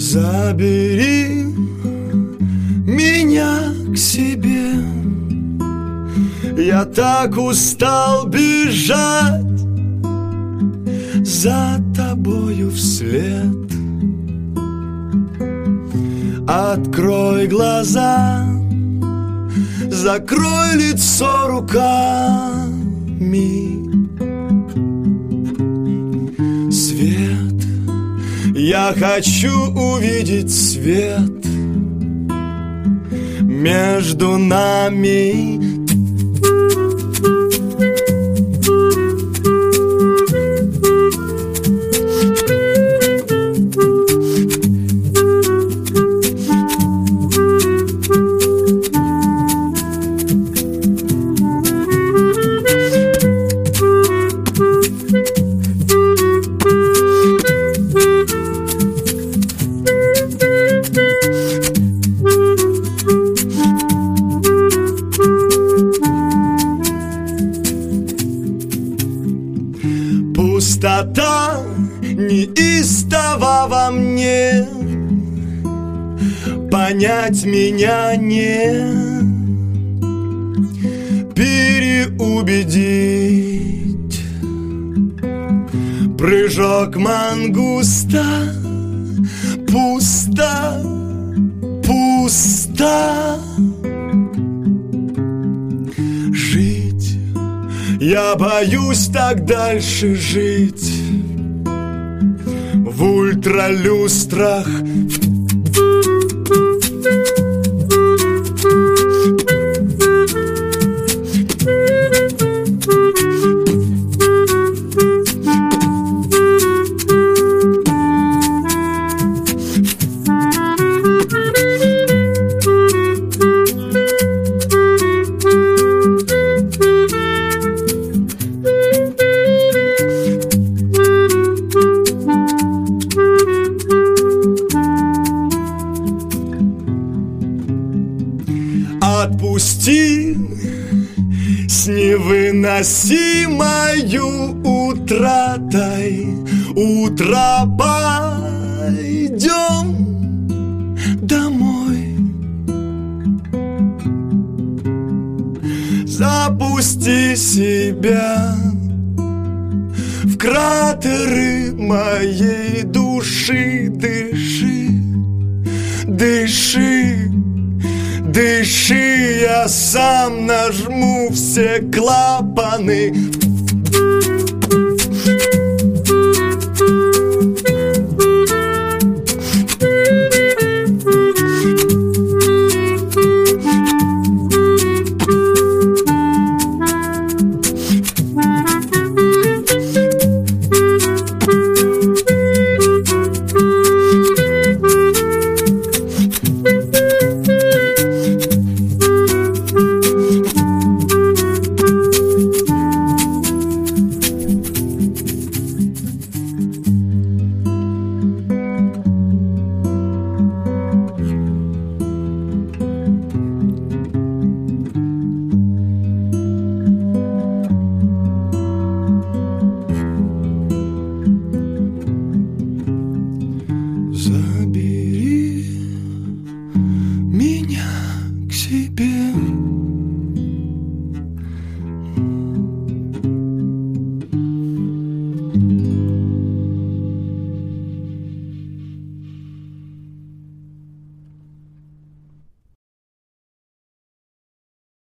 Забери меня к себе. Я так устал бежать за тобою вслед. Открой глаза, закрой лицо руками. Свет, я хочу увидеть свет между нами. Пустота неистова во мне, понять меня не переубедить. Прыжок мангуста, пусто, пусто. Жить, я боюсь так дальше жить в ультралюстрах. Отпусти с невыносимою утратой. Утро, пойдем домой. Запусти себя в кратеры моей души. Дыши, дыши, дыши, я сам нажму все клапаны.